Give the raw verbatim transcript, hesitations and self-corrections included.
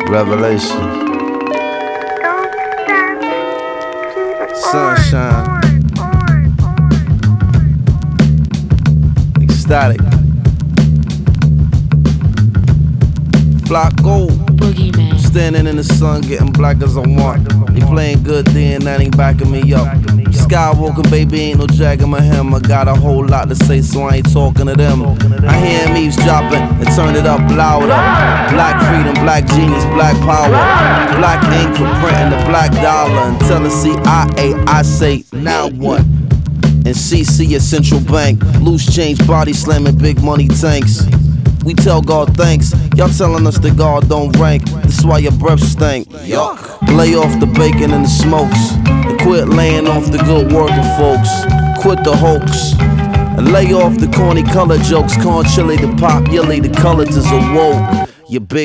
Revelation. Don't stop, keep it Sunshine. on, on, on. Ecstatic. Flock gold. Boogeyman. Standing in the sun, getting black as I want. They playing good then, that ain't backing me up. Skywalking, baby, ain't no jagging my hem. I got a whole lot to say, so I ain't talking to them. I hear him eavesdropping and turn it up louder. Black freedom, black genius, black power. Black ink for printing the black dollar. Until the C I A, I say, now what? And C C at Central Bank. Loose change, body slamming, big money tanks. We tell God thanks. Y'all telling us that God don't rank. That's why your breath stink. Yuck. Lay off the bacon and the smokes, and quit laying off the good working folks. Quit the hoax and lay off the corny color jokes. Corn chili, the pop, yelly, the colors is awoke. You big